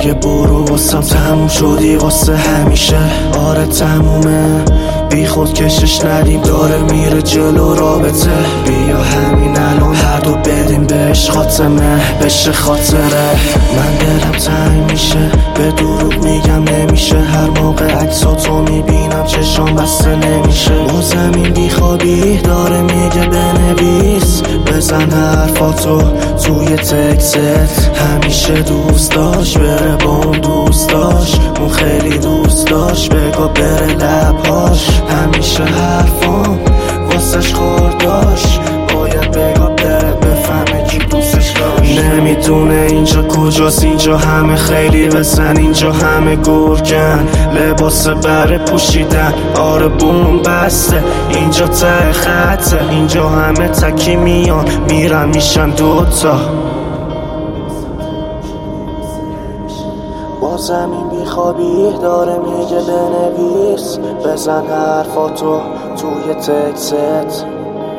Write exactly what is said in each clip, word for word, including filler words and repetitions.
دیگه برو واسم تموم شدی واسه همیشه. آره تمومه بی خود کشش ندیم داره میره جلو رابطه. بیا همین الان هر دو بدیم بهش خاتمه بشه خاطره. من دلم تنگ میشه به دروغ میگم نمیشه. هر موقع عکساتو میبینم چشام بسته نمیشه. با زمین بیخوابی داره میگه بنویس بزن حرفاتو توی تکست. همیشه دوست داشت بره با اون دوست داشت اون خیلی دوست داشت بگا بره لبهاش. همیشه حرفام واسش خورداش باید بگا بره بفهمه کی دوستش داشت. نمیدونه اینجا کجاست اینجا همه خیلی بزن اینجا همه گرگن لباس بره پوشیدن. آره بوم بسته اینجا ته خطه اینجا همه تکی میان میرن میشن دوتا. با زمین بیخوابی داره میگه بنویس بزن حرفاتو توی تکست.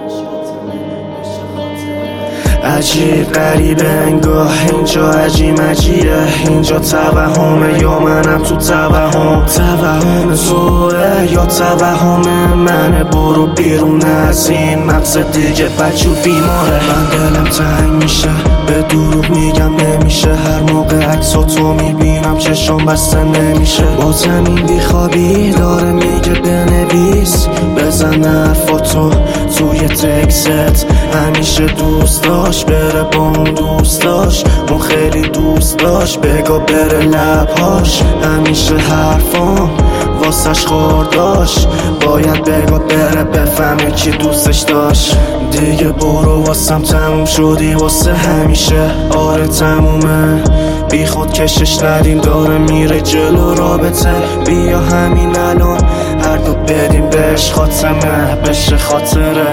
عجیب غریبه انگاه اینجا عجیب عجیبه اینجا توهمه یا منم تو توهم. توهم توه یا توهم منه برو بیرون از این مغز دیگه بچو بیماره. من دلم تنگ میشه به دروغ میگم نمیشه. هر موقع عکساتو میبینم چشام بسته نمیشه. با زمین بیخوابی داره میگه بنویس بزن حرفاتو توی تکست. همیشه دوست داشت بره با اون دوست داشت اون خیلی دوست داشت بگا بره لبهاش. همیشه حرفام واسش خورداش باید بگا بره بفهمه کی دوستش داشت. دیگه برو واسم تموم شدی واسه همیشه. آره تمومه بی خود کشش ندیم داره میره جلو رابطه. بیا همین الان هر دو بدیم بهش خاتمه بشه خاطره.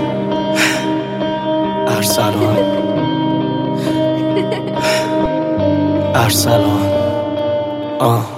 ارسلان ارسلان آه